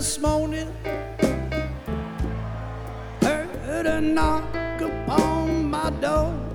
this morning, heard a knock upon my door.